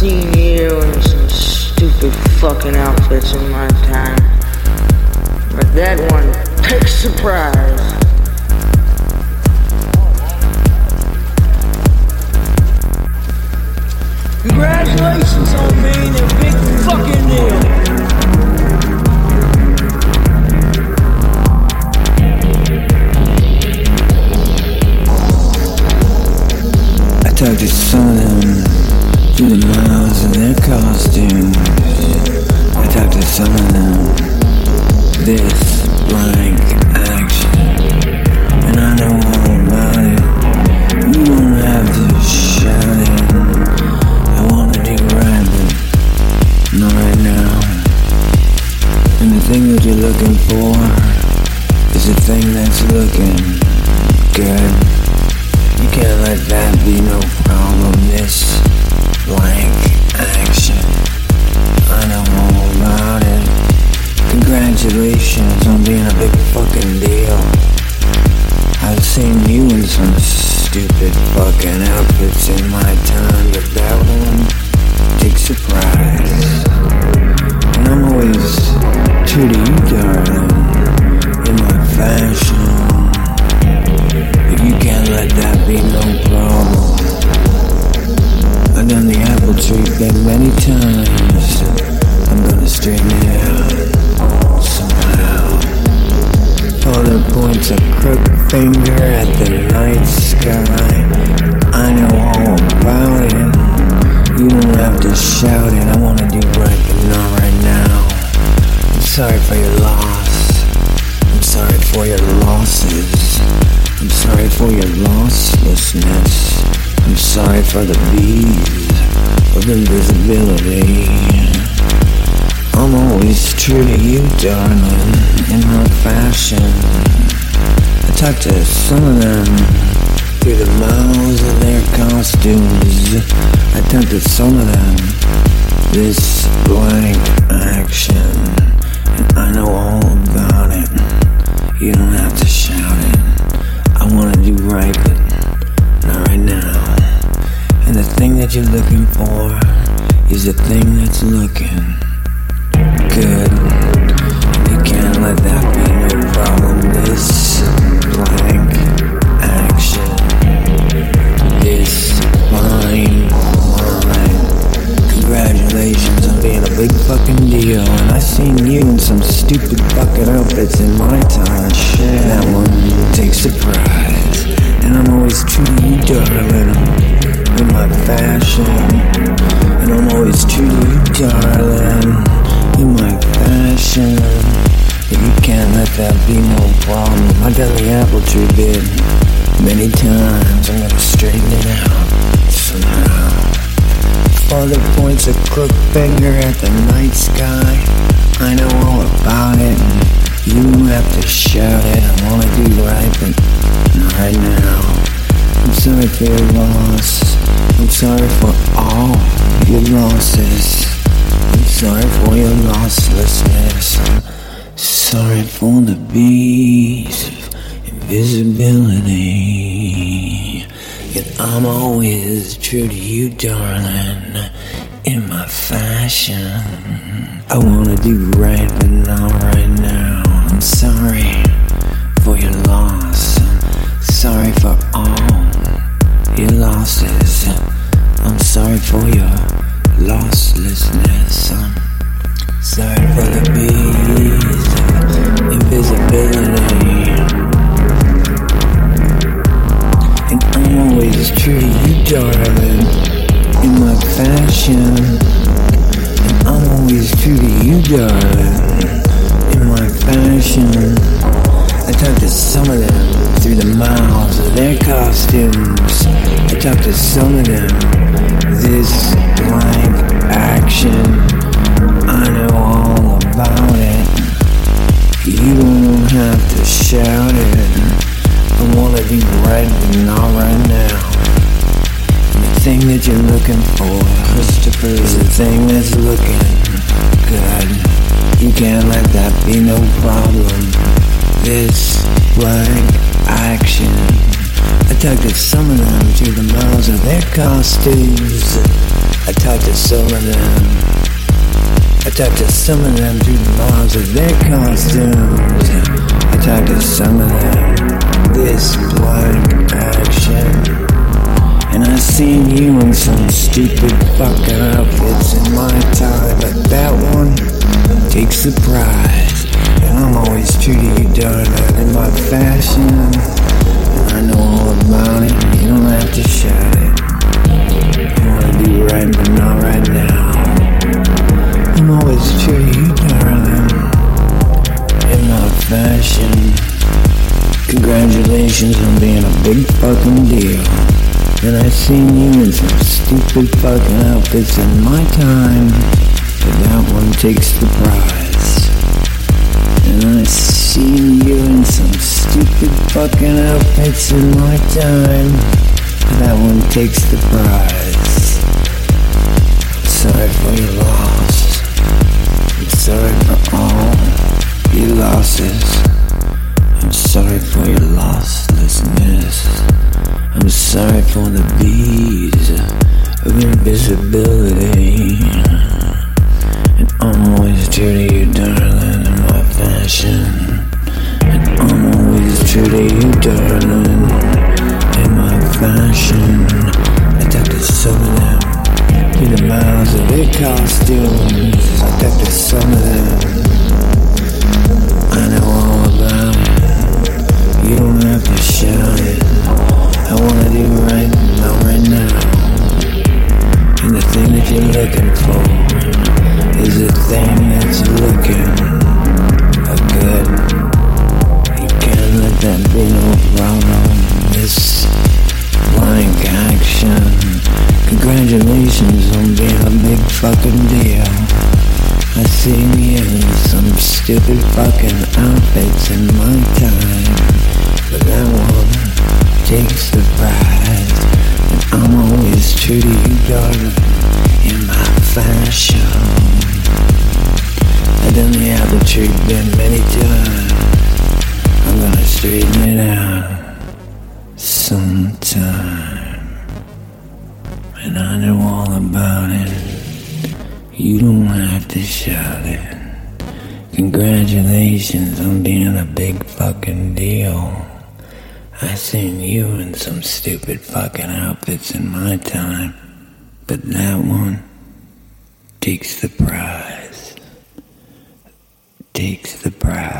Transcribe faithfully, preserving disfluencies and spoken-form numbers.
seen you in some stupid fucking outfits in my time. But that one takes surprise. Congratulations on being a big fucking deal. I talked to some of them through the miles in their costumes. I talked to some of them this blank action, and I know all about it. You don't have to shout it. I wanna do right, but not right now. And the thing that you're looking for is the thing that's looking good. You can't let that be no problem. This blank action, I know all about it. Congratulations on being a big fucking deal. I've seen you in some stupid fucking outfits in my time, but that one takes surprise. And I'm always true to you, darling, in my fashion. But you can't let that be no problem. I've done the apple tree thing many times. I'm gonna straighten it out somehow. Father points a crooked finger at the night sky. I know all about it. You don't have to shout it. I wanna do right, but not right now. I'm sorry for your loss. I'm sorry for your losses. I'm sorry for your losslessness. I'm sorry for the bees of invisibility. I'm always true to you, darling, in my fashion. I talked to some of them through the miles of their costumes. I talked to some of them this blank action, and I know all about it. You don't have to shout it. I wanna do right, but not right now. And the thing that you're looking for is the thing that's looking good. You can't let that be no problem. This blank action, this fine line. Congratulations on being a big fucking deal. And I seen you in some stupid fucking outfits in my time. Shit, that one takes surprise. And I'm always true to you, darling, in my fashion. And I'm always true to you, darling, in my fashion. But you can't let that be no problem. I've done the apple tree bit many times. I'm gonna straighten it out somehow. Father points a crooked finger at the night sky. I know all about it. You don't have to shout it. I wanna do right, but not right now. I'm sorry for your loss. I'm sorry for all your losses. I'm sorry for your losslessness. I'm sorry for the bees of invisibility. Yet I'm always true to you, darling, in my fashion. I wanna do right, but not right now. I'm sorry for your loss. I'm sorry for all your losses. I'm sorry for your losslessness. I'm sorry for the bees of invisibility. And I'm always true to you, darling, in my fashion. And I'm always true to you, darling, in my fashion. I talked to some of them through the miles of their costumes. I talked to some of them this blank action. I know all about it. You don't have to shout it. I wanna be right, but not right now. And the thing that you're looking for, Christopher, is the thing that's looking good. You can't let that be no problem. This blank action. I talked to some of them through the miles of their costumes. I talked to some of them. I talked to some of them through the miles of their costumes. I talked to some of them, this blind action. And I seen you in some stupid fucking outfits in my time, but that one takes the prize. And I'm always true to you, darling, in my fashion. And I know all about it, you don't have to shout it. You wanna do right, but not right now. I'm always true to you, darling, in my fashion. Congratulations on being a big fucking deal. And I seen you in some stupid fucking outfits in my time, but that one takes the prize. And I seen you in some stupid fucking outfits in my time, but that one takes the prize. Sorry for your loss. I'm sorry for all your losses. I'm sorry for your losslessness. I'm sorry for the beads of invisibility. And I'm always true to you, darling, in my fashion. And I'm always true to you, darling, in my fashion. I talked to some of them through the miles of their costumes. I talked to some of them. I know all about it. You don't have to shout it. I wanna do right, not right now. And the thing that you're looking for is the thing that's looking a good. You can't let that be no problem. This blank action. Congratulations on being a big fucking deal. I seen you in some stupid fucking outfits in my time, but that one takes the prize. And I'm always true to you, darling, in my fashion. I done the apple tree been many times. I'm gonna straighten it out sometime. And I know all about it. You don't have to shout it. Congratulations on being a big fucking deal. I seen you in some stupid fucking outfits in my time, but that one takes the prize. Takes the prize.